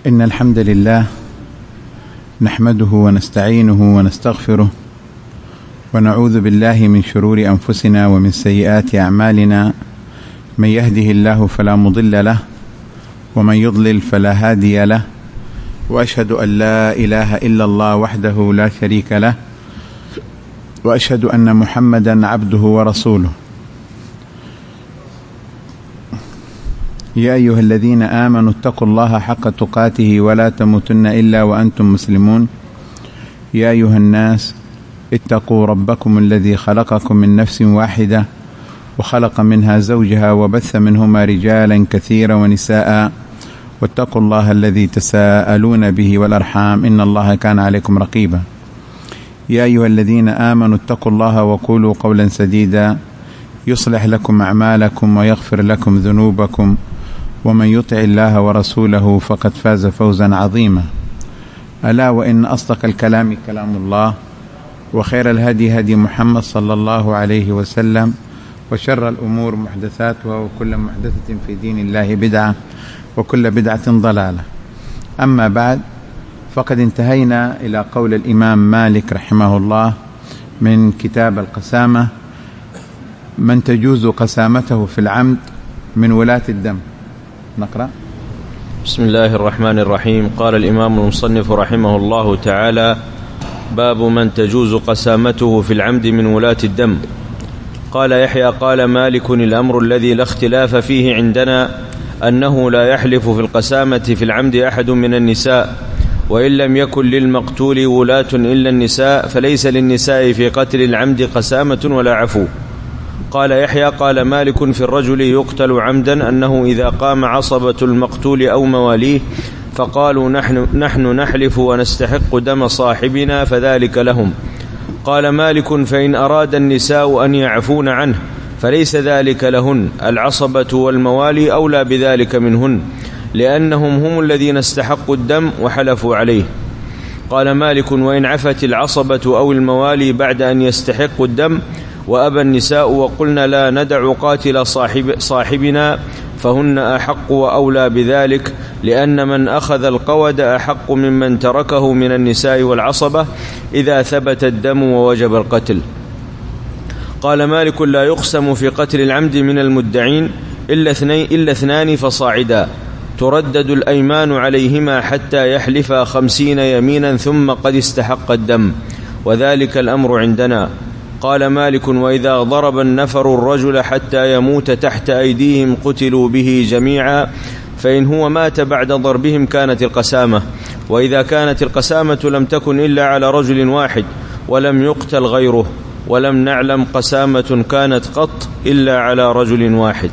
إن الحمد لله نحمده ونستعينه ونستغفره ونعوذ بالله من شرور أنفسنا ومن سيئات أعمالنا، من يهده الله فلا مضل له ومن يضلل فلا هادي له، وأشهد أن لا إله إلا الله وحده لا شريك له، وأشهد أن محمدا عبده ورسوله. يا أيها الذين آمنوا اتقوا الله حق تقاته ولا تموتن إلا وأنتم مسلمون. يا أيها الناس اتقوا ربكم الذي خلقكم من نفس واحدة وخلق منها زوجها وبث منهما رجالا كثيرا ونساء، واتقوا الله الذي تساءلون به والأرحام إن الله كان عليكم رقيبا. يا أيها الذين آمنوا اتقوا الله وقولوا قولا سديدا يصلح لكم أعمالكم ويغفر لكم ذنوبكم، ومن يطع الله ورسوله فقد فاز فوزا عظيما. ألا وإن أصدق الكلام كلام الله، وخير الهدي هدي محمد صلى الله عليه وسلم، وشر الأمور محدثاتها، وكل محدثة في دين الله بدعة، وكل بدعة ضلالة. أما بعد، فقد انتهينا إلى قول الإمام مالك رحمه الله من كتاب القسامة: من تجوز قسامته في العمد من ولاة الدم. نقرأ. بسم الله الرحمن الرحيم. قال الإمام المصنف رحمه الله تعالى: باب من تجوز قسامته في العمد من ولاة الدم. قال يحيى: قال مالك: الأمر الذي لا اختلاف فيه عندنا أنه لا يحلف في القسامة في العمد أحد من النساء، وإن لم يكن للمقتول ولاة إلا النساء، فليس للنساء في قتل العمد قسامة ولا عفو. قال يحيى: قال مالك: في الرجل يقتل عمدا أنه إذا قام عصبة المقتول أو مواليه فقالوا نحن نحلف ونستحق دم صاحبنا فذلك لهم. قال مالك: فإن أراد النساء أن يعفون عنه فليس ذلك لهن، العصبة والموالي أولى بذلك منهن، لأنهم هم الذين استحقوا الدم وحلفوا عليه. قال مالك: وإن عفت العصبة أو الموالي بعد أن يستحقوا الدم وأبى النساء وقلنا لا ندع قاتل صاحبنا فهن أحق وأولى بذلك، لأن من أخذ القود أحق ممن تركه من النساء والعصبة إذا ثبت الدم ووجب القتل. قال مالك: لا يقسم في قتل العمد من المدعين إلا اثنان فصاعدا، تردد الأيمان عليهما حتى يحلفا 50 يمينا ثم قد استحق الدم، وذلك الأمر عندنا. قال مالك: وإذا ضرب النفر الرجل حتى يموت تحت أيديهم قتلوا به جميعا، فإن هو مات بعد ضربهم كانت القسامة، وإذا كانت القسامة لم تكن إلا على رجل واحد ولم يقتل غيره، ولم نعلم قسامة كانت قط إلا على رجل واحد.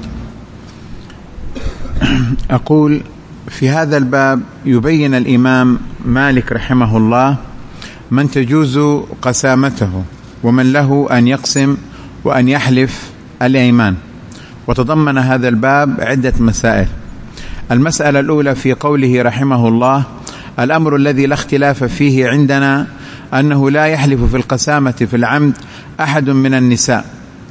أقول: في هذا الباب يبين الإمام مالك رحمه الله من تجوز قسامته ومن له أن يقسم وأن يحلف الأيمان. وتضمن هذا الباب عدة مسائل. المسألة الأولى في قوله رحمه الله: الأمر الذي لا اختلاف فيه عندنا أنه لا يحلف في القسامة في العمد أحد من النساء.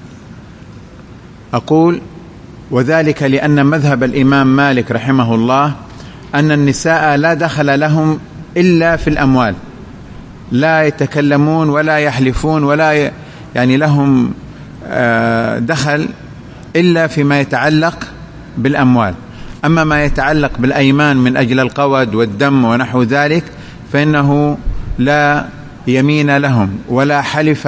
أقول: وذلك لأن مذهب الإمام مالك رحمه الله أن النساء لا دخل لهم إلا في الأموال، لا يتكلمون ولا يحلفون ولا يعني لهم دخل إلا فيما يتعلق بالأموال. أما ما يتعلق بالأيمان من أجل القود والدم ونحو ذلك فإنه لا يمين لهم ولا حلف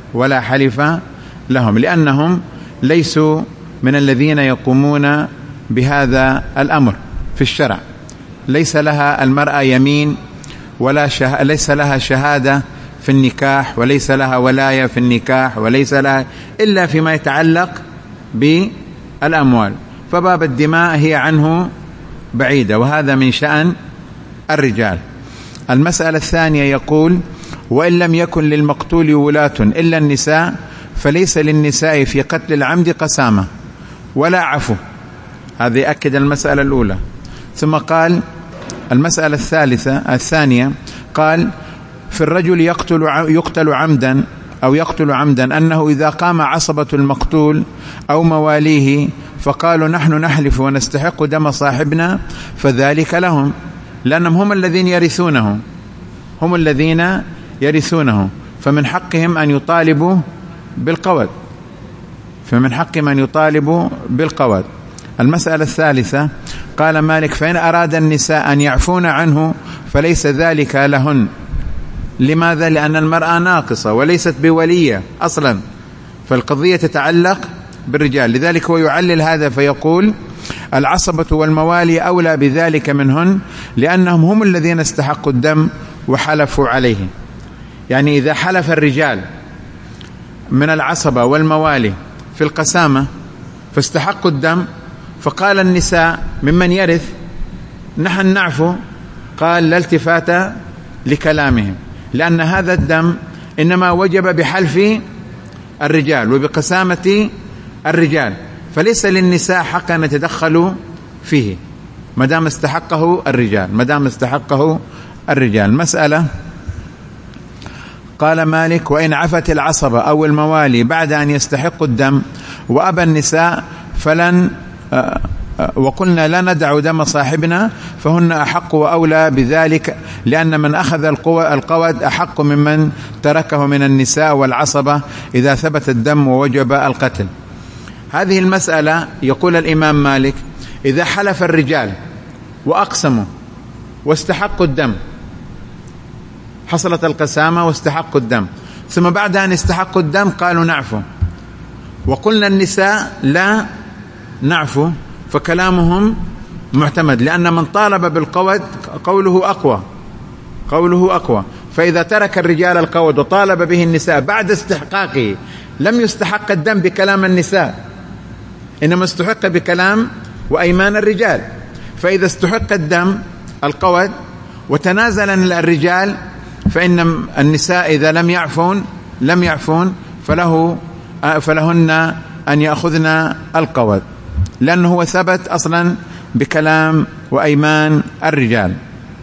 لهم لأنهم ليسوا من الذين يقومون بهذا الأمر في الشرع. ليس لها المرأة يمين ليس لها شهادة في النكاح، وليس لها ولاية في النكاح، وليس لها إلا فيما يتعلق بالأموال، فباب الدماء هي عنه بعيدة، وهذا من شأن الرجال. المسألة الثانية يقول: وإن لم يكن للمقتول ولاة إلا النساء، فليس للنساء في قتل العمد قسامة ولا عفو. هذا يأكد المسألة الأولى. ثم قال المسألة الثانية قال: في الرجل يقتل عمدا أنه إذا قام عصبة المقتول أو مواليه فقالوا نحن نحلف ونستحق دم صاحبنا فذلك لهم، لأنهم هم الذين يرثونه، هم الذين يرثونه، فمن حقهم أن يطالبوا بالقود، فمن حقهم أن يطالبوا بالقود. المسألة الثالثة قال مالك: فإن أراد النساء أن يعفون عنه فليس ذلك لهن. لماذا؟ لأن المرأة ناقصة وليست بولية أصلا، فالقضية تتعلق بالرجال. لذلك هو يعلل هذا فيقول: العصبة والموالي أولى بذلك منهن لأنهم هم الذين استحقوا الدم وحلفوا عليه. يعني إذا حلف الرجال من العصبة والموالي في القسامة فاستحقوا الدم، فقال النساء ممن يرث: نحن نعفو، قال: لا التفات لكلامهم، لأن هذا الدم إنما وجب بحلف الرجال وبقسامة الرجال، فليس للنساء حق أن يتدخلوا فيه ما دام استحقه الرجال، ما دام استحقه الرجال. مسألة قال مالك: وإن عفت العصبة أو الموالي بعد أن يستحقوا الدم وأبى النساء فلن وقلنا لا ندع دم صاحبنا فهن أحق وأولى بذلك، لأن من أخذ القود أحق ممن تركه من النساء والعصبة إذا ثبت الدم ووجب القتل. هذه المسألة يقول الإمام مالك: إذا حلف الرجال وأقسموا واستحقوا الدم، حصلت القسامة واستحقوا الدم، ثم بعد أن استحقوا الدم قالوا نعفو، وقلنا النساء لا نعفو، فكلامهم معتمد، لأن من طالب بالقود قوله أقوى، قوله أقوى. فإذا ترك الرجال القود وطالب به النساء بعد استحقاقه لم يستحق الدم بكلام النساء، إنما استحق بكلام وأيمان الرجال. فإذا استحق الدم القود وتنازل الرجال فإن النساء إذا لم يعفون فلهن أن يأخذن القود، لأنه هو ثبت أصلا بكلام وأيمان الرجال.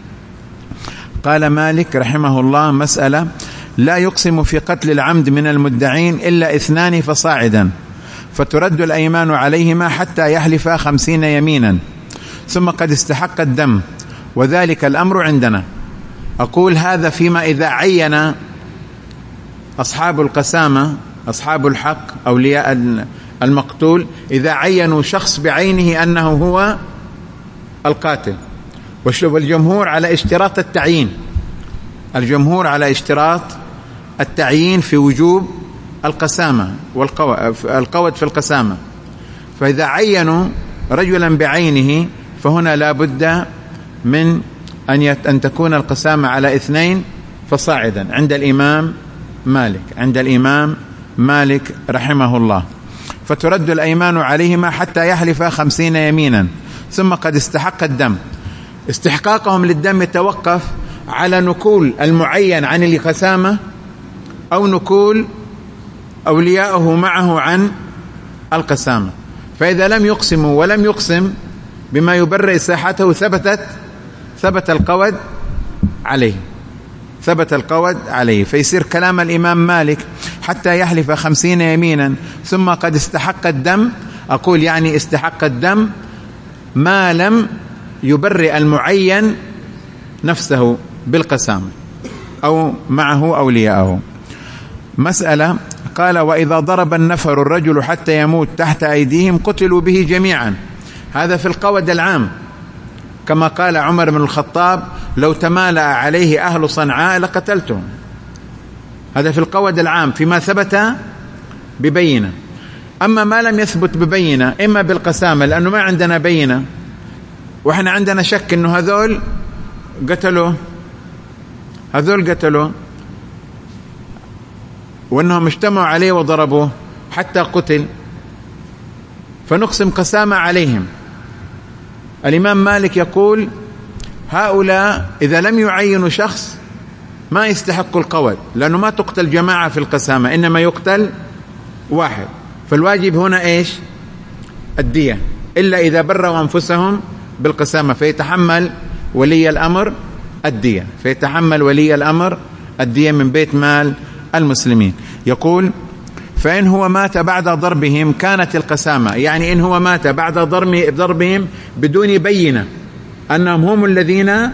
قال مالك رحمه الله: مسألة: لا يقسم في قتل العمد من المدعين إلا 2 فصاعدا، فترد الأيمان عليهما حتى يحلفا 50 يمينا، ثم قد استحق الدم، وذلك الأمر عندنا. أقول هذا فيما إذا عين أصحاب القسامة، أصحاب الحق، أولياء المقتول، إذا عينوا شخص بعينه أنه هو القاتل. والجمهور على اشتراط التعيين، الجمهور على اشتراط التعيين في وجوب القسامة والقود في القسامة. فإذا عينوا رجلا بعينه فهنا لا بد من أن تكون القسامة على 2 فصاعدا عند الإمام مالك، عند الإمام مالك رحمه الله. فترد الأيمان عليهما حتى يحلفا 50 يمينا، ثم قد استحق الدم. استحقاقهم للدم يتوقف على نكول المعين عن القسامة أو نكول أولياءه معه عن القسامة. فإذا لم يقسموا ولم يقسم بما يبرئ ساحته ثبت القود عليه، ثبت القود عليه. فيصير كلام الإمام مالك حتى يحلف 50 يمينا ثم قد استحق الدم. أقول يعني استحق الدم ما لم يبرئ المعين نفسه بالقسامة أو معه أولياءه. مسألة قال: وإذا ضرب النفر الرجل حتى يموت تحت أيديهم قتلوا به جميعا. هذا في القود العام، كما قال عمر بن الخطاب: لو تمالأ عليه أهل صنعاء لقتلتهم. هذا في القود العام فيما ثبت ببينة. أما ما لم يثبت ببينة إما بالقسامة لأنه ما عندنا بينة وإحنا عندنا شك إنه هذول قتلوا وأنهم اجتمعوا عليه وضربوه حتى قتل، فنقسم قسامة عليهم. الإمام مالك يقول: هؤلاء إذا لم يعينوا شخص ما يستحق القود، لأنه ما تقتل جماعة في القسامة، إنما يقتل واحد. فالواجب هنا إيش؟ الدية، إلا إذا بروا أنفسهم بالقسامة فيتحمل ولي الأمر الدية، فيتحمل ولي الأمر الدية من بيت مال المسلمين. يقول: فإن هو مات بعد ضربهم كانت القسامة، يعني إن هو مات بعد ضربهم بدون بينة أنهم هم الذين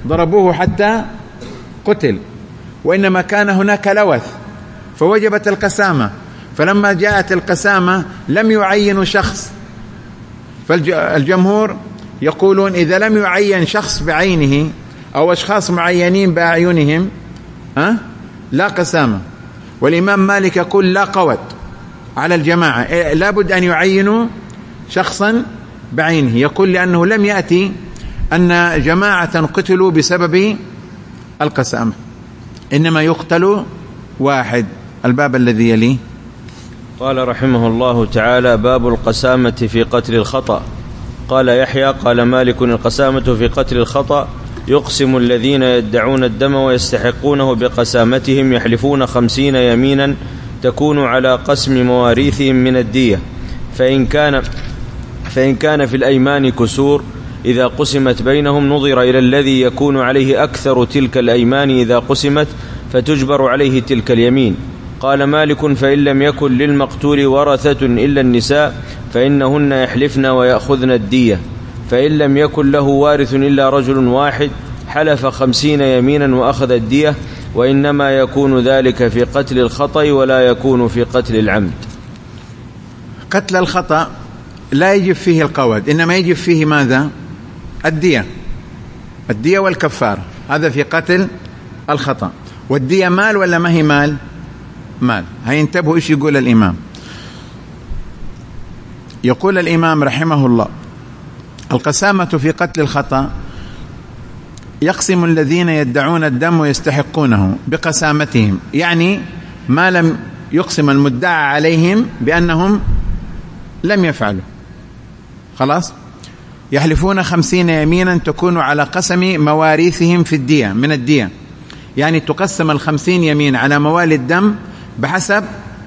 ضربوه حتى قتل، وإنما كان هناك لوث فوجبت القسامة. فلما جاءت القسامة لم يعينوا شخص، فالجمهور يقولون إذا لم يعين شخص بعينه أو أشخاص معينين بأعينهم لا قسامة. والإمام مالك يقول لا قوت على الجماعة، لابد أن يعينوا شخصا بعينه. يقول لأنه لم يأتي أن جماعة قتلوا بسبب القسامة، إنما يقتل واحد. الباب الذي يليه. قال رحمه الله تعالى: باب القسامة في قتل الخطأ. قال يحيى: قال مالك: القسامة في قتل الخطأ يقسم الذين يدعون الدم ويستحقونه بقسامتهم، يحلفون 50 يمينا تكون على قسم مواريثهم من الدية، فإن كان في الأيمان كسور إذا قسمت بينهم نظر إلى الذي يكون عليه أكثر تلك الأيمان إذا قسمت فتجبر عليه تلك اليمين. قال مالك: فإن لم يكن للمقتول ورثة إلا النساء فإنهن يحلفن ويأخذن الدية، فإن لم يكن له وارث إلا رجل واحد حلف 50 يمينا وأخذ الدية، وإنما يكون ذلك في قتل الخطأ ولا يكون في قتل العمد. قتل الخطأ لا يجب فيه القود، إنما يجب فيه ماذا؟ الدية والكفارة. هذا في قتل الخطأ. والدية مال ولا ما هي مال؟ مال. هينتبهوا إيش يقول الإمام. يقول الإمام رحمه الله: القسامة في قتل الخطأ يقسم الذين يدعون الدم ويستحقونه بقسامتهم، يعني ما لم يقسم المدعى عليهم بأنهم لم يفعلوا، خلاص. يحلفون 50 يمينا تكون على قسم مواريثهم في الدية من الدية، يعني تقسم 50 يمين على موالي الدم بحسب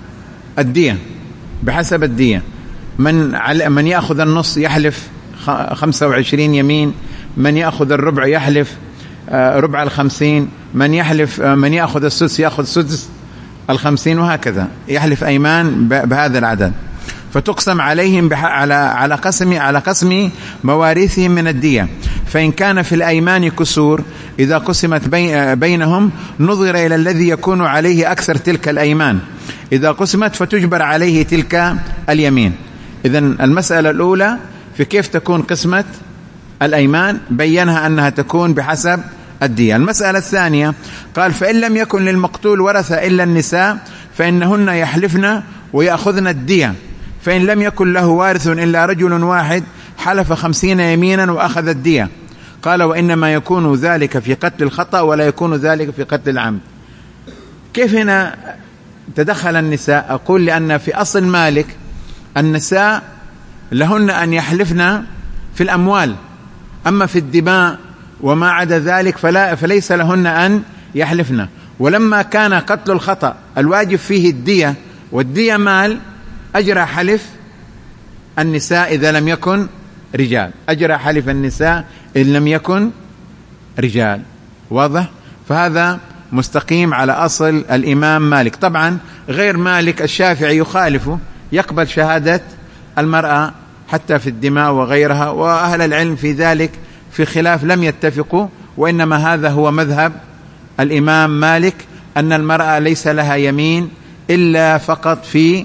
الدية. من يأخذ النص يحلف 25 يمين، من يأخذ الربع يحلف ربع 50، من يأخذ السدس يأخذ سدس 50، وهكذا يحلف أيمان بهذا العدد. فتقسم عليهم على قسم مواريثهم من الدية. فإن كان في الأيمان كسور إذا قسمت بينهم نظر إلى الذي يكون عليه أكثر تلك الأيمان إذا قسمت فتجبر عليه تلك اليمين. إذن المسألة الأولى في كيف تكون قسمة الأيمان بيّنها أنها تكون بحسب الدية. المسألة الثانية قال: فإن لم يكن للمقتول ورثة إلا النساء فإنهن يحلفن ويأخذن الدية، فإن لم يكن له وارث إلا رجل واحد حلف 50 يمينا وأخذ الدية. قال: وإنما يكون ذلك في قتل الخطأ ولا يكون ذلك في قتل العمد. كيف هنا تدخل النساء؟ أقول لأن في أصل مالك النساء لهن أن يحلفن في الأموال، أما في الدماء وما عدا ذلك فليس لهن أن يحلفن. ولما كان قتل الخطأ الواجب فيه الدية والدية مال، أجرى حلف النساء إذا لم يكن رجال، أجرى حلف النساء إن لم يكن رجال. واضح؟ فهذا مستقيم على أصل الإمام مالك. طبعا غير مالك الشافعي يخالفه، يقبل شهادة المرأة حتى في الدماء وغيرها، وأهل العلم في ذلك في خلاف لم يتفقوا، وإنما هذا هو مذهب الإمام مالك أن المرأة ليس لها يمين إلا فقط في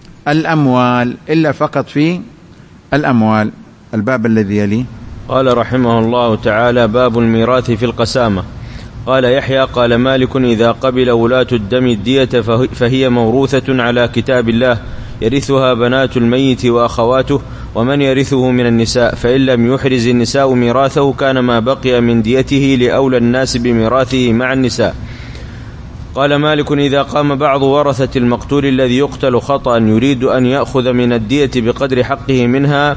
الأموال. الباب الذي يليه. قال رحمه الله تعالى: باب الميراث في القسامة. قال يحيى: قال مالك: إذا قبل ولاة الدم الدية فهي موروثة على كتاب الله، يرثها بنات الميت وأخواته ومن يرثه من النساء، فإن لم يحرز النساء ميراثه كان ما بقي من ديته لأولى الناس بميراثه مع النساء. قال مالك: إذا قام بعض ورثة المقتول الذي يقتل خطأ يريد أن يأخذ من الدية بقدر حقه منها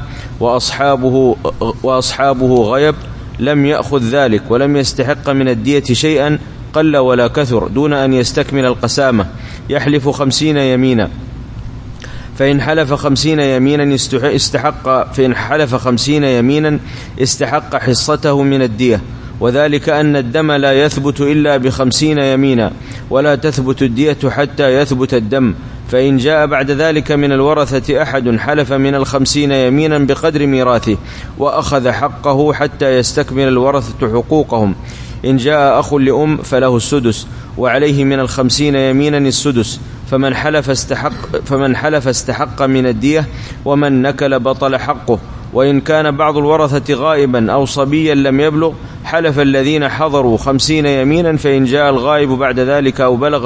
وأصحابه غيب لم يأخذ ذلك ولم يستحق من الدية شيئا قل ولا كثر دون أن يستكمل القسامة، يحلف 50 يمينا، فإن حلف 50 يمينا استحق حصته من الدية، وذلك أن الدم لا يثبت إلا ب50 يمينا، ولا تثبت الدية حتى يثبت الدم. فإن جاء بعد ذلك من الورثة أحد حلف من 50 يمينا بقدر ميراثه وأخذ حقه حتى يستكمل الورثة حقوقهم، إن جاء أخ لأم فله السدس، وعليه من 50 يمينا السدس، فمن حلف استحق من الدية، ومن نكل بطل حقه. وإن كان بعض الورثة غائبا أو صبيا لم يبلغ حلف الذين حضروا 50 يمينا، فإن جاء الغائب بعد ذلك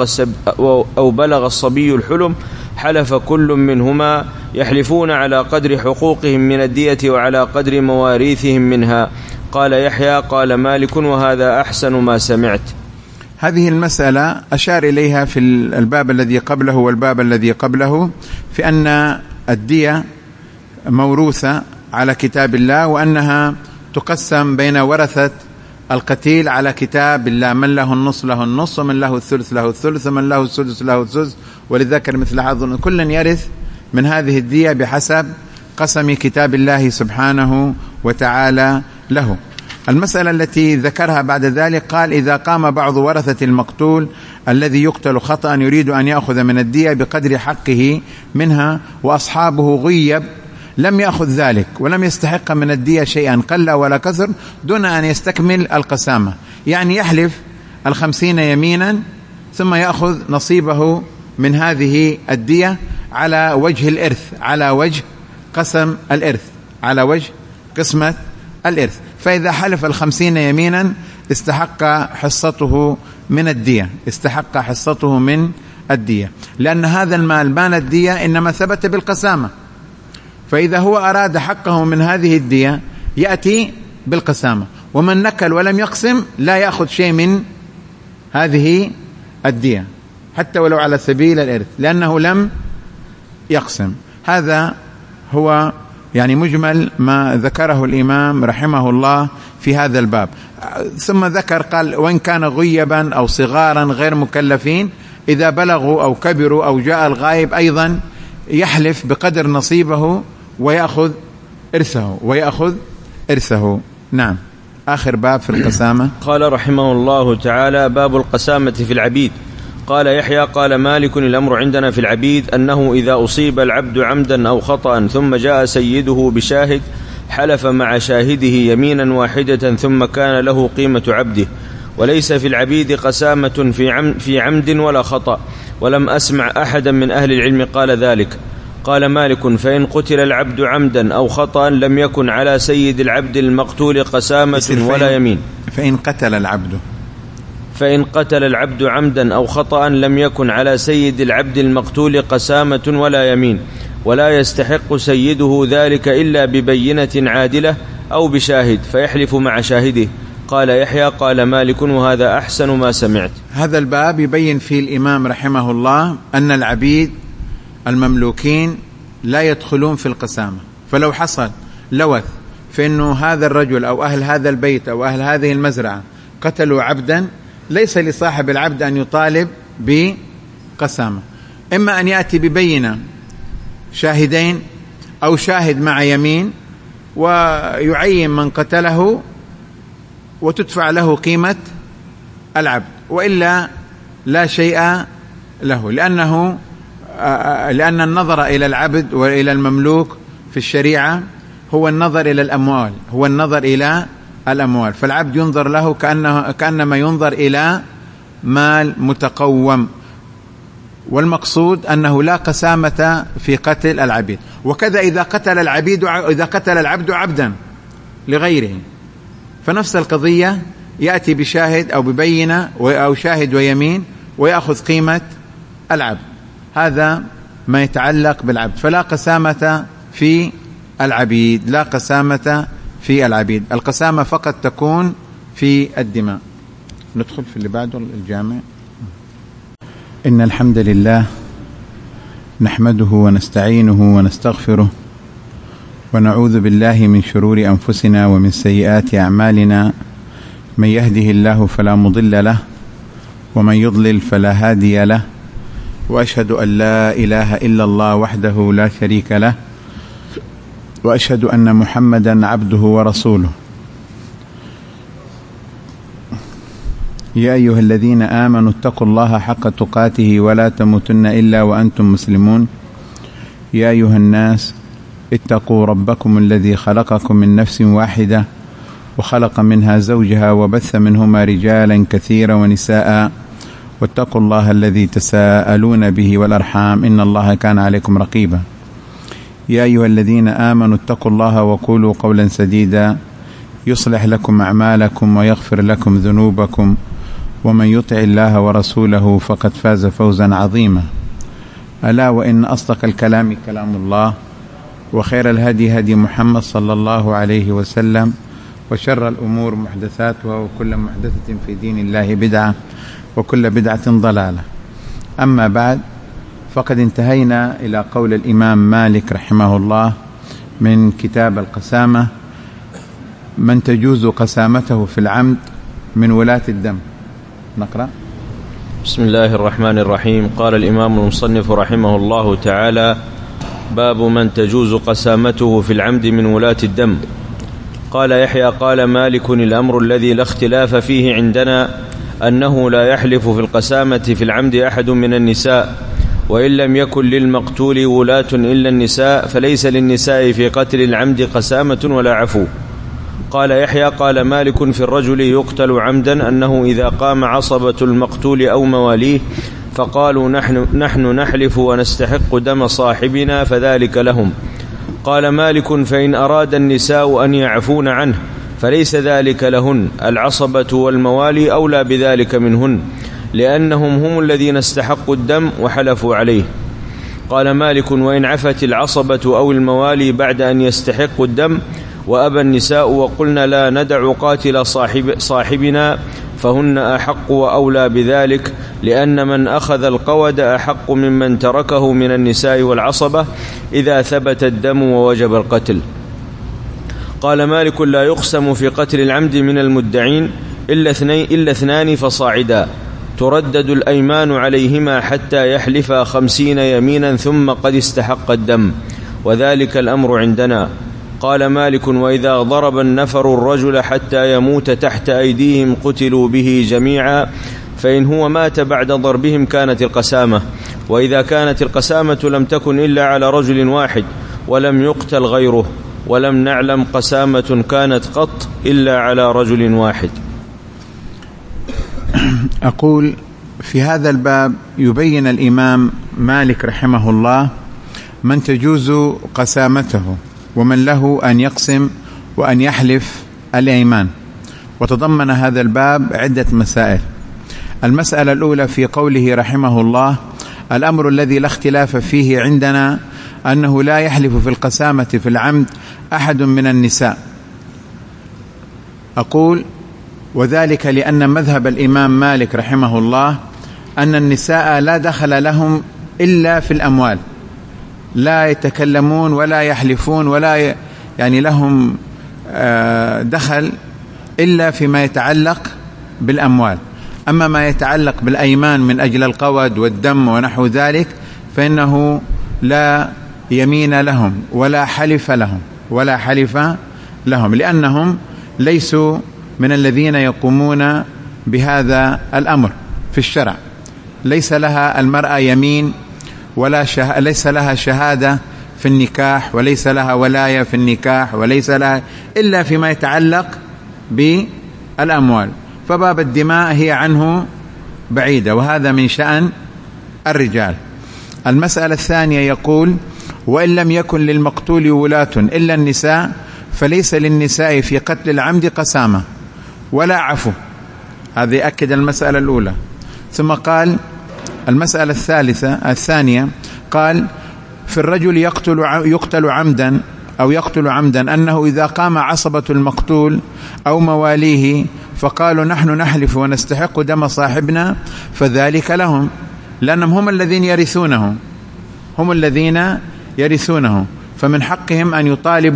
أو بلغ الصبي الحلم حلف كل منهما، يحلفون على قدر حقوقهم من الدية وعلى قدر مواريثهم منها. قال يحيى قال مالك وهذا أحسن ما سمعت. هذه المسألة أشار إليها في الباب الذي قبله والباب الذي قبله، في أن الدية موروثة على كتاب الله، وأنها تقسم بين ورثة القتيل على كتاب الله، من له النص له النص، ومن له الثلث له الثلث، ومن له السدس له السدس، وللذكر مثل حظ، كل يرث من هذه الدية بحسب قسم كتاب الله سبحانه وتعالى له. المسألة التي ذكرها بعد ذلك قال: إذا قام بعض ورثة المقتول الذي يقتل خطأ يريد أن يأخذ من الدية بقدر حقه منها، وأصحابه غيب لم يأخذ ذلك ولم يستحق من الدية شيئا قل ولا كثر دون أن يستكمل القسامة، يعني يحلف 50 يمينا ثم يأخذ نصيبه من هذه الدية على وجه الإرث، على وجه قسم الإرث، على وجه قسمة الإرث. فإذا حلف 50 يمينا استحق حصته من الدية، استحق حصته من الدية، لأن هذا المال مال الدية إنما ثبت بالقسامة، فإذا هو أراد حقه من هذه الدية يأتي بالقسامة. ومن نكل ولم يقسم لا يأخذ شيء من هذه الدية حتى ولو على سبيل الإرث، لأنه لم يقسم. هذا هو يعني مجمل ما ذكره الإمام رحمه الله في هذا الباب. ثم ذكر قال: وإن كان غيبا أو صغارا غير مكلفين، إذا بلغوا أو كبروا أو جاء الغائب أيضا يحلف بقدر نصيبه ويأخذ إرثه. نعم. آخر باب في القسامة. قال رحمه الله تعالى: باب القسامة في العبيد. قال يحيى قال مالك: الأمر عندنا في العبيد أنه إذا أصيب العبد عمدا أو خطأ ثم جاء سيده بشاهد حلف مع شاهده يمينا واحدة ثم كان له قيمة عبده، وليس في العبيد قسامة في عمد ولا خطأ، ولم أسمع أحدا من أهل العلم قال ذلك. قال مالك: فإن قتل العبد عمدا أو خطأ لم يكن على سيد العبد المقتول قسامة ولا يمين. فإن قتل العبد عمدا أو خطأ لم يكن على سيد العبد المقتول قسامة ولا يمين، ولا يستحق سيده ذلك إلا ببينة عادلة أو بشاهد، فيحلف مع شاهده. قال يحيى قال مالك: وهذا أحسن ما سمعت. هذا الباب يبين فيه الإمام رحمه الله أن العبيد المملوكين لا يدخلون في القسامة، فلو حصل لوث فإنه هذا الرجل أو أهل هذا البيت أو أهل هذه المزرعة قتلوا عبدا، ليس لصاحب العبد أن يطالب بقسامة، إما أن يأتي ببينة شاهدين أو شاهد مع يمين ويعين من قتله وتدفع له قيمة العبد، وإلا لا شيء له، لأن النظر إلى العبد وإلى المملوك في الشريعة هو النظر إلى الأموال، فالعبد ينظر له كأنما ينظر إلى مال متقوم، والمقصود أنه لا قسامة في قتل العبيد. وكذا إذا قتل العبد عبدا لغيره فنفس القضية، يأتي بشاهد أو ببينة أو شاهد ويمين ويأخذ قيمة العبد. هذا ما يتعلق بالعبد، فلا قسامة في العبيد، لا قسامة في العبيد، القسامة فقط تكون في الدماء. ندخل في اللي بعده الجامع. إن الحمد لله نحمده ونستعينه ونستغفره ونعوذ بالله من شرور أنفسنا ومن سيئات أعمالنا، من يهده الله فلا مضل له ومن يضلل فلا هادي له، وأشهد أن لا إله إلا الله وحده لا شريك له، وأشهد أن محمدا عبده ورسوله. يا أيها الذين آمنوا اتقوا الله حق تقاته ولا تموتن إلا وأنتم مسلمون. يا أيها الناس اتقوا ربكم الذي خلقكم من نفس واحدة وخلق منها زوجها وبث منهما رجالا كثيرا ونساء واتقوا الله الذي تساءلون به والأرحام إن الله كان عليكم رقيبا. يا أيها الذين آمنوا اتقوا الله وقولوا قولا سديدا يصلح لكم أعمالكم ويغفر لكم ذنوبكم ومن يطع الله ورسوله فقد فاز فوزا عظيما. ألا وإن أصدق الكلام كلام الله وخير الهدي هدي محمد صلى الله عليه وسلم وشر الأمور محدثاتها وكل محدثة في دين الله بدعة وكل بدعة ضلالة. أما بعد، فقد انتهينا إلى قول الإمام مالك رحمه الله من كتاب القسامة: من تجوز قسامته في العمد من ولاة الدم. نقرأ. بسم الله الرحمن الرحيم. قال الإمام المصنف رحمه الله تعالى: باب من تجوز قسامته في العمد من ولاة الدم. قال يحيى: قال مالك: الأمر الذي لا اختلاف فيه عندنا أنه لا يحلف في القسامة في العمد أحد من النساء، وإن لم يكن للمقتول ولاة إلا النساء فليس للنساء في قتل العمد قسامة ولا عفو. قال يحيى: قال مالك: في الرجل يقتل عمدا أنه إذا قام عصبة المقتول أو مواليه فقالوا نحن نحلف ونستحق دم صاحبنا فذلك لهم. قال مالك: فإن أراد النساء أن يعفون عنه فليس ذلك لهن، العصبة والموالي أولى بذلك منهن، لأنهم هم الذين استحقوا الدم وحلفوا عليه. قال مالك: وإن عفت العصبة أو الموالي بعد أن يستحقوا الدم وأبى النساء وقلنا لا ندع قاتل صاحبنا فهن أحق وأولى بذلك، لأن من أخذ القود أحق ممن تركه من النساء والعصبة إذا ثبت الدم ووجب القتل. قال مالك: لا يقسم في قتل العمد من المدعين إلا اثنان فصاعدا، تردد الأيمان عليهما حتى يحلفا 50 يمينا ثم قد استحق الدم، وذلك الأمر عندنا. قال مالك: وإذا ضرب النفر الرجل حتى يموت تحت أيديهم قتلوا به جميعا، فإن هو مات بعد ضربهم كانت القسامة، وإذا كانت القسامة لم تكن إلا على رجل واحد ولم يقتل غيره، ولم نعلم قسامة كانت قط إلا على رجل واحد. أقول: في هذا الباب يبين الإمام مالك رحمه الله من تجوز قسامته ومن له أن يقسم وأن يحلف الأيمان، وتضمن هذا الباب عدة مسائل. المسألة الأولى في قوله رحمه الله: الأمر الذي لا اختلاف فيه عندنا أنه لا يحلف في القسامة في العمد أحد من النساء. أقول: وذلك لأن مذهب الإمام مالك رحمه الله أن النساء لا دخل لهم إلا في الأموال، لا يتكلمون ولا يحلفون ولا يعني لهم دخل إلا فيما يتعلق بالأموال. أما ما يتعلق بالأيمان من أجل القود والدم ونحو ذلك فإنه لا يمين لهم ولا حلف لهم لأنهم ليسوا من الذين يقومون بهذا الأمر في الشرع. ليس لها المرأة يمين ليس لها شهادة في النكاح، وليس لها ولاية في النكاح، وليس لها إلا فيما يتعلق بالأموال، فباب الدماء هي عنه بعيدة، وهذا من شأن الرجال. المسألة الثانية يقول: وإن لم يكن للمقتول ولاة إلا النساء فليس للنساء في قتل العمد قسامة ولا عفو. هذه أكد المسألة الأولى. ثم قال المسألة الثانية قال: في الرجل يقتل عمدا أنه إذا قام عصبة المقتول أو مواليه فقالوا نحن نحلف ونستحق دم صاحبنا فذلك لهم، لأنهم هم الذين يرثونه، فمن حقهم أن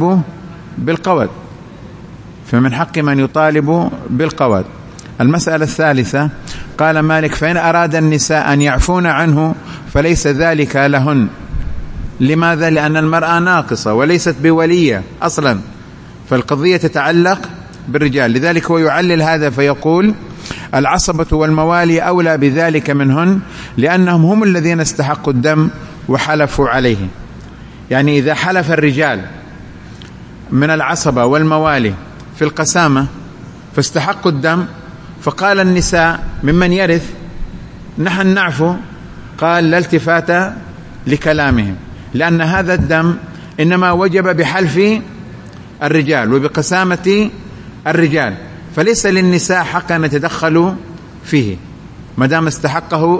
يطالبوا بالقود. المسألة الثالثة قال مالك: فإن أراد النساء أن يعفون عنه فليس ذلك لهن. لماذا؟ لأن المرأة ناقصة وليست بولية أصلا، فالقضية تتعلق بالرجال. لذلك هو يعلل هذا فيقول: العصبة والموالي أولى بذلك منهن لأنهم هم الذين استحقوا الدم وحلفوا عليه. يعني إذا حلف الرجال من العصبة والموالي في القسامة فاستحقوا الدم، فقال النساء ممن يرث نحن نعفو، قال لا التفات لكلامهم، لأن هذا الدم إنما وجب بحلف الرجال وبقسامة الرجال، فليس للنساء حق أن يتدخلوا فيه ما دام استحقه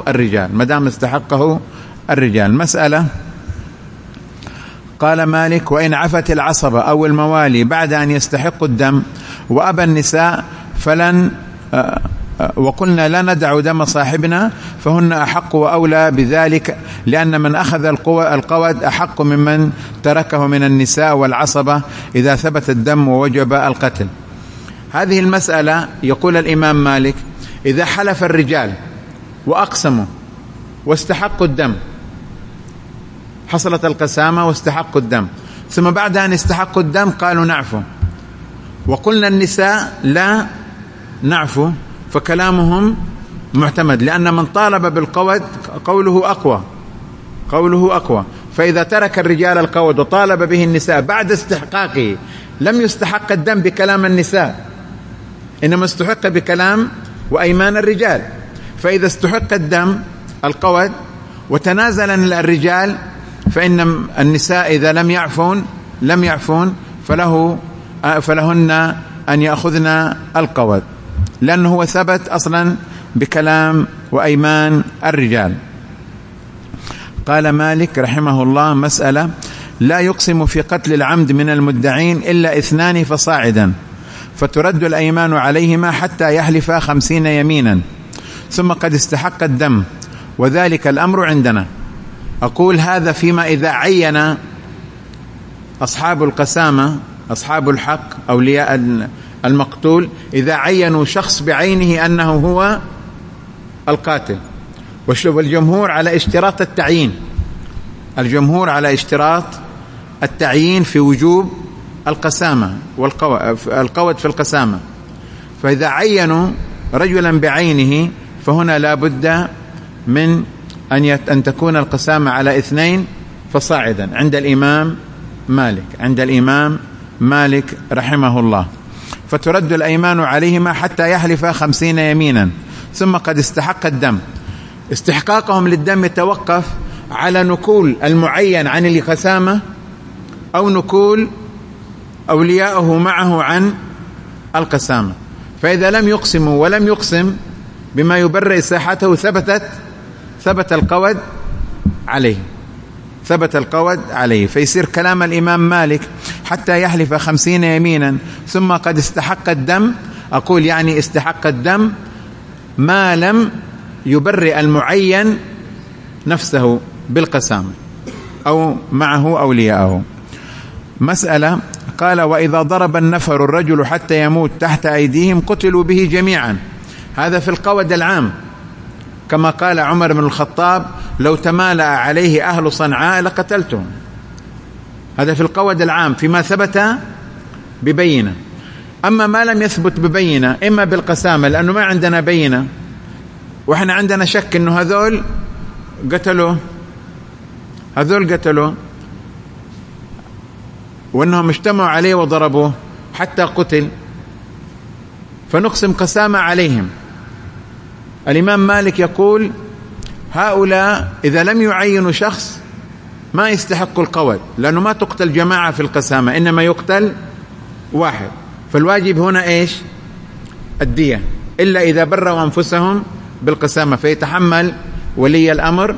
الرجال. مسألة. قال مالك: وإن عفت العصبة أو الموالي بعد أن يستحقوا الدم وأبى النساء فلن وقلنا لا ندع دم صاحبنا فهن أحق وأولى بذلك، لأن من أخذ القود أحق ممن تركه من النساء والعصبة إذا ثبت الدم ووجب القتل. هذه المسألة يقول الإمام مالك: إذا حلف الرجال وأقسموا واستحقوا الدم، حصلت القسامة واستحقوا الدم، ثم بعد أن استحقوا الدم قالوا نعفو، وقلنا النساء لا نعفو، فكلامهم معتمد، لأن من طالب بالقود قوله أقوى. فإذا ترك الرجال القود وطالب به النساء بعد استحقاقه لم يستحق الدم بكلام النساء، إنما استحق بكلام وأيمان الرجال. فإذا استحق الدم القود وتنازل الرجال فإن النساء إذا لم يعفون فلهن أن يأخذن القود، لأنه هو ثبت أصلا بكلام وأيمان الرجال. قال مالك رحمه الله: مسألة. لا يقسم في قتل العمد من المدعين إلا 2 فصاعدا، فترد الأيمان عليهما حتى يحلفا 50 يمينا، ثم قد استحق الدم، وذلك الأمر عندنا. أقول هذا فيما إذا عين أصحاب القسامة، أصحاب الحق، أولياء المقتول، إذا عينوا شخص بعينه أنه هو القاتل. والجمهور على اشتراط التعيين في وجوب القسامة والقود في القسامة. فإذا عينوا رجلا بعينه فهنا لا بد من أن تكون القسامة على 2 فصاعدا عند الإمام مالك رحمه الله. فترد الأيمان عليهما حتى يحلفا 50 يمينا، ثم قد استحق الدم. استحقاقهم للدم يتوقف على نكول المعين عن القسامة أو نكول أولياءه معه عن القسامة. فإذا لم يقسموا ولم يقسم بما يبرئ ساحته ثبت القود عليه. فيصير كلام الإمام مالك حتى يحلف 50 يمينا ثم قد استحق الدم. أقول يعني استحق الدم ما لم يبرئ المعين نفسه بالقسامة أو معه أولياءه. مسألة. قال: وإذا ضرب النفر الرجل حتى يموت تحت أيديهم قتلوا به جميعا. هذا في القود العام، كما قال عمر بن الخطاب: لو تمالأ عليه أهل صنعاء لقتلتهم. هذا في القود العام فيما ثبت ببينة. أما ما لم يثبت ببينة إما بالقسامة، لأنه ما عندنا بينة وإحنا عندنا شك أنه هذول قتلوا وأنهم اجتمعوا عليه وضربوه حتى قتل، فنقسم قسامة عليهم. الإمام مالك يقول: هؤلاء إذا لم يعينوا شخص ما يستحق القود، لأنه ما تقتل جماعة في القسامة، إنما يقتل واحد. فالواجب هنا إيش؟ الدية، إلا إذا بروا أنفسهم بالقسامة فيتحمل ولي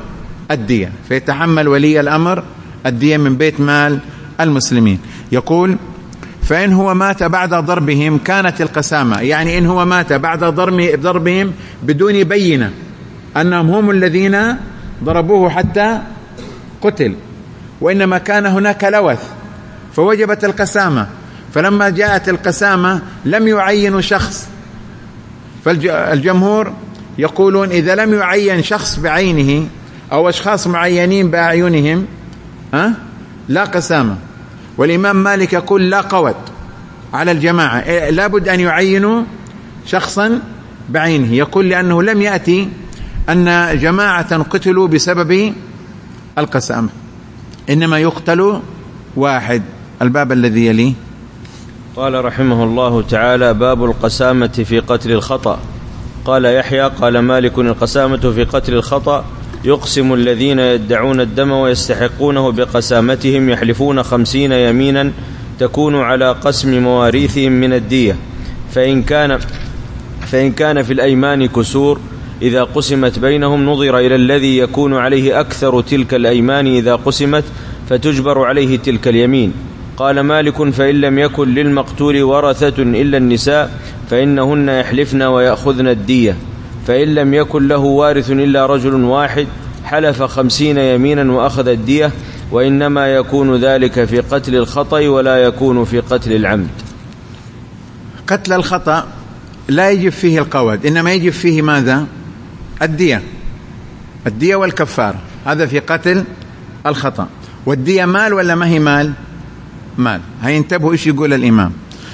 الأمر الدية من بيت مال المسلمين. يقول: فإن هو مات بعد ضربهم كانت القسامة، يعني إن هو مات بعد ضربهم بدون بينة أنهم هم الذين ضربوه حتى قتل، وإنما كان هناك لوث فوجبت القسامة. فلما جاءت القسامة لم يعينوا شخص، فالجمهور يقولون إذا لم يعين شخص بعينه أو أشخاص معينين بأعينهم لا قسامة. والإمام مالك يقول لا قود على الجماعة، لابد أن يعينوا شخصا بعينه. يقول لأنه لم يأتي أن جماعة قتلوا بسبب القسامة، إنما يقتل واحد. الباب الذي يليه. قال رحمه الله تعالى: باب القسامة في قتل الخطأ. قال يحيى: قال مالك: القسامة في قتل الخطأ يقسم الذين يدعون الدم ويستحقونه بقسامتهم، يحلفون 50 يمينا تكون على قسم مواريثهم من الدية، فإن كان في الأيمان كسور إذا قسمت بينهم نظر إلى الذي يكون عليه أكثر تلك الأيمان إذا قسمت فتجبر عليه تلك اليمين. قال مالك: فإن لم يكن للمقتول ورثة إلا النساء فإنهن يحلفن ويأخذن الدية، فإن لم يكن له وارث إلا رجل واحد حلف 50 يمينا وأخذ الدية، وإنما يكون ذلك في قتل الخطأ ولا يكون في قتل العمد. قتل الخطأ لا يجب فيه القود، إنما يجب فيه ماذا؟ الدية والكفارة، هذا في قتل الخطأ. والدية مال ولا ما هي مال؟ مال. هينتبهوا إيش يقول الإمام.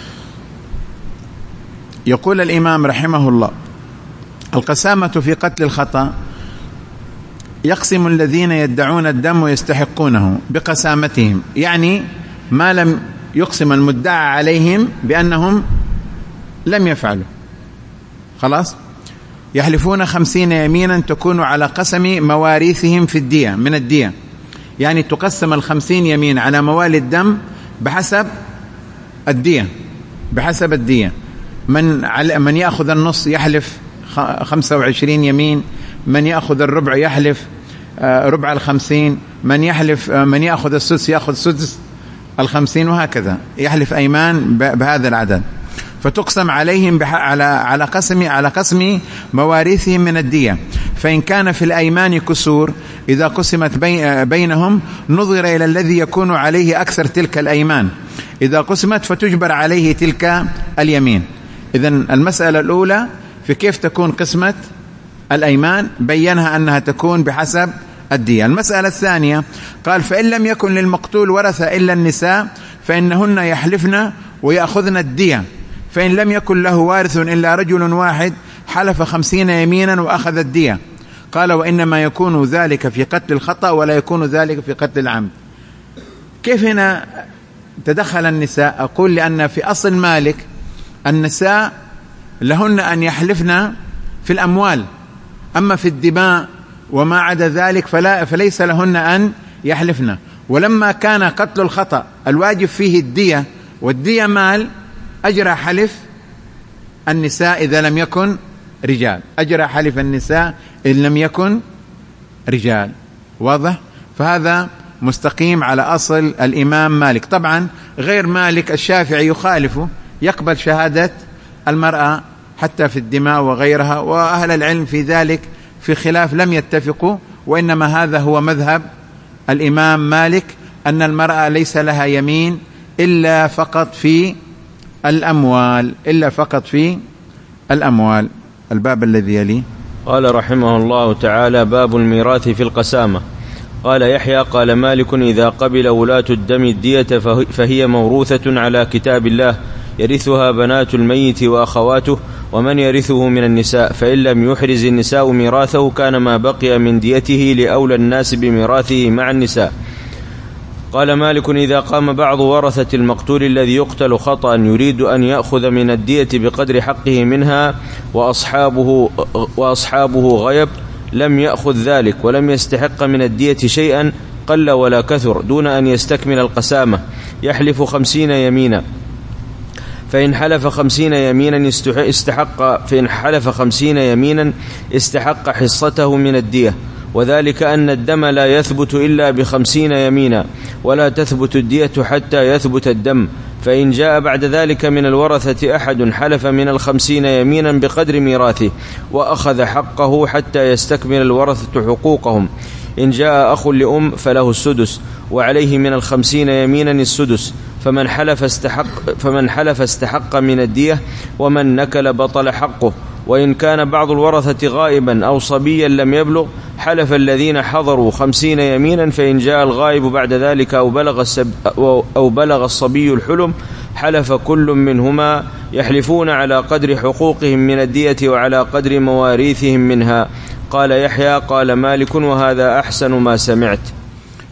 يقول الإمام رحمه الله: القسامة في قتل الخطأ يقسم الذين يدعون الدم ويستحقونه بقسامتهم، يعني ما لم يقسم المدعى عليهم بأنهم لم يفعلوا، خلاص، يحلفون 50 يمينا تكون على قسم مواريثهم في الدية من الدية، يعني تقسم 50 يمين على موالي الدم بحسب الدية، بحسب الدية. من يأخذ النص يحلف 25 يمين، من يأخذ الربع يحلف ربع 50، من يأخذ السدس يأخذ سدس 50، وهكذا يحلف أيمان بهذا العدد، فتقسم عليهم على قسم مواريثهم من الدية. فإن كان في الأيمان كسور إذا قسمت بينهم نظر إلى الذي يكون عليه أكثر تلك الأيمان إذا قسمت فتجبر عليه تلك اليمين. إذن المسألة الأولى في كيف تكون قسمة الأيمان بيّنها أنها تكون بحسب الدية. المسألة الثانية قال: فإن لم يكن للمقتول ورثة إلا النساء فإنهن يحلفن ويأخذن الدية، فإن لم يكن له وارث إلا رجل واحد حلف 50 يمينا وأخذ الدية. قال: وإنما يكون ذلك في قتل الخطأ ولا يكون ذلك في قتل العمد. كيف هنا تدخل النساء؟ أقول لأن في أصل مالك النساء لهن أن يحلفن في الأموال، أما في الدماء وما عدا ذلك فليس لهن أن يحلفن. ولما كان قتل الخطأ الواجب فيه الدية والدية مال، أجرى حلف النساء إذا لم يكن رجال، أجرى حلف النساء إن لم يكن رجال. واضح؟ فهذا مستقيم على أصل الإمام مالك. طبعا غير مالك الشافعي يخالفه، يقبل شهادة المرأة حتى في الدماء وغيرها، وأهل العلم في ذلك في خلاف لم يتفقوا، وإنما هذا هو مذهب الإمام مالك، أن المرأة ليس لها يمين إلا فقط في الأموال. الباب الذي يليه. قال رحمه الله تعالى: باب الميراث في القسامة. قال يحيى: قال مالك: إذا قبل ولاة الدم الدية فهي موروثة على كتاب الله، يرثها بنات الميت وأخواته ومن يرثه من النساء، فإن لم يحرز النساء ميراثه كان ما بقي من ديته لأولى الناس بميراثه مع النساء. قال مالك: إذا قام بعض ورثة المقتول الذي يقتل خطأ يريد أن يأخذ من الدية بقدر حقه منها وأصحابه غيب لم يأخذ ذلك ولم يستحق من الدية شيئا قل ولا كثر دون أن يستكمل القسامة، يحلف 50 يمينا، فإن حلف 50 يمينا استحق حصته من الدية، وذلك أن الدم لا يثبت إلا ب50 يمينا، ولا تثبت الدية حتى يثبت الدم. فإن جاء بعد ذلك من الورثة أحد حلف من 50 يمينا بقدر ميراثه وأخذ حقه حتى يستكمل الورثة حقوقهم. إن جاء أخ لأم فله السدس، وعليه من 50 يمينا السدس، فمن حلف استحق من الدية، ومن نكل بطل حقه. وإن كان بعض الورثة غائبا أو صبيا لم يبلغ حلف الذين حضروا 50 يمينا، فإن جاء الغائب بعد ذلك أو بلغ الصبي الحلم حلف كل منهما، يحلفون على قدر حقوقهم من الدية وعلى قدر مواريثهم منها. قال يحيى: قال مالك: وهذا أحسن ما سمعت.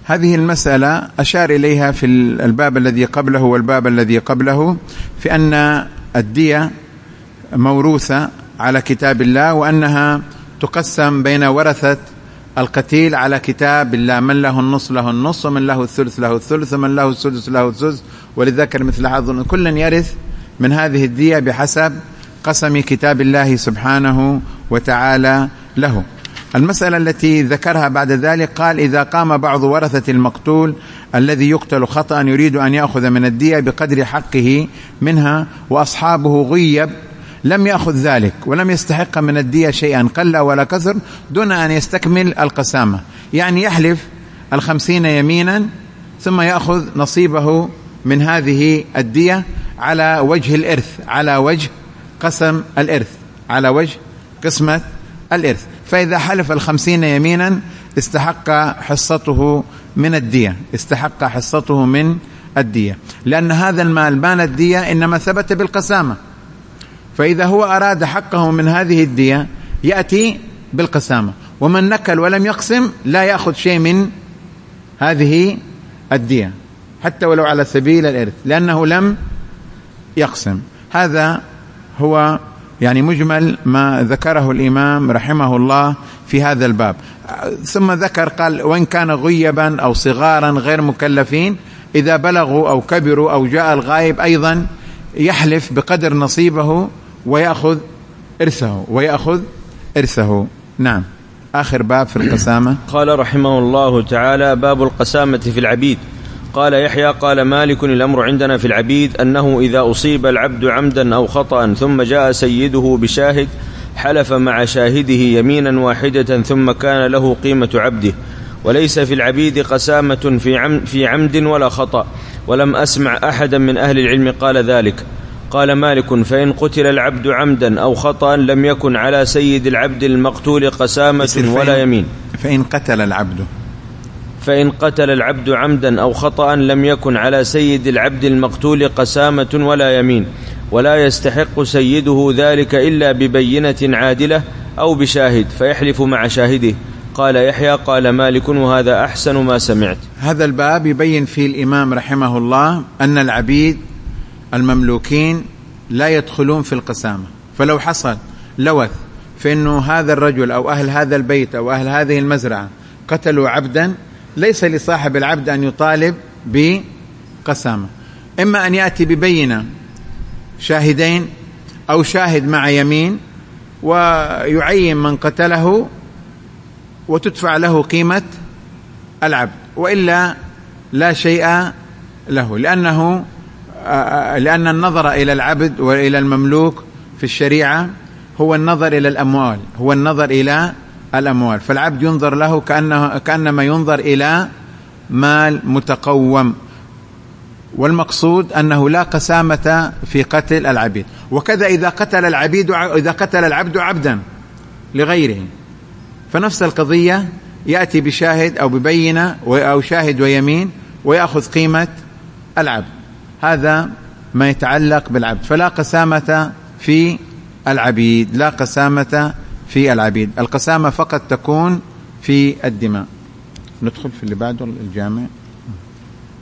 هذه المسألة أشار إليها في الباب الذي قبله والباب الذي قبله، في أن الدية موروثة على كتاب الله، وأنها تقسم بين ورثة القتيل على كتاب الله، من له النصف له النصف، ومن له الثلث له الثلث، ومن له السدس له السدس، وللذكر مثل حظ، كل يرث من هذه الدية بحسب قسم كتاب الله سبحانه وتعالى له. المسألة التي ذكرها بعد ذلك قال: إذا قام بعض ورثة المقتول الذي يقتل خطأ يريد أن يأخذ من الدية بقدر حقه منها وأصحابه غيب، لم يأخذ ذلك ولم يستحق من الدية شيئا قل ولا كثر دون أن يستكمل القسامة، يعني يحلف 50 يمينا ثم يأخذ نصيبه من هذه الدية على وجه الإرث، على وجه قسم الإرث، على وجه قسمة الإرث. فإذا حلف 50 يمينا استحق حصته من الدية، استحق حصته من الدية، لأن هذا المال، مال الدية، إنما ثبت بالقسامة، فإذا هو أراد حقه من هذه الدية يأتي بالقسامة، ومن نكل ولم يقسم لا يأخذ شيء من هذه الدية حتى ولو على سبيل الإرث، لأنه لم يقسم. هذا هو يعني مجمل ما ذكره الإمام رحمه الله في هذا الباب. ثم ذكر قال: وإن كان غيبا أو صغارا غير مكلفين، إذا بلغوا أو كبروا أو جاء الغائب أيضا يحلف بقدر نصيبه ويأخذ إرثه. نعم. آخر باب في القسامة. قال رحمه الله تعالى: باب القسامة في العبيد. قال يحيى: قال مالك: الأمر عندنا في العبيد أنه إذا أصيب العبد عمدا أو خطأ ثم جاء سيده بشاهد حلف مع شاهده يمينا واحدة ثم كان له قيمة عبده، وليس في العبيد قسامة في عمد ولا خطأ، ولم أسمع أحدا من أهل العلم قال ذلك. قال مالك: فإن قتل العبد عمدا أو خطأ لم يكن على سيد العبد المقتول قسامة ولا يمين. فإن قتل العبد عمدا أو خطأ لم يكن على سيد العبد المقتول قسامة ولا يمين، ولا يستحق سيده ذلك إلا ببينة عادلة أو بشاهد، فيحلف مع شاهده. قال يحيى: قال مالك: وهذا أحسن ما سمعت. هذا الباب يبين فيه الإمام رحمه الله أن العبيد المملوكين لا يدخلون في القسامة، فلو حصل لوث فإنه هذا الرجل أو أهل هذا البيت أو أهل هذه المزرعة قتلوا عبدا، ليس لصاحب العبد أن يطالب بقسامة، إما أن يأتي ببينة شاهدين أو شاهد مع يمين ويعين من قتله وتدفع له قيمة العبد، وإلا لا شيء له، لأن النظر إلى العبد وإلى المملوك في الشريعة هو النظر إلى الأموال، هو النظر إلى الأموال، فالعبد ينظر له كأنما ينظر إلى مال متقوم، والمقصود أنه لا قسامة في قتل العبيد. وكذا إذا قتل العبد عبدا لغيره فنفس القضية، يأتي بشاهد أو ببينة أو شاهد ويمين ويأخذ قيمة العبد. هذا ما يتعلق بالعبد، فلا قسامة في العبيد، لا قسامة في العبيد، القسامة فقط تكون في الدماء. ندخل في اللي بعده الجامع.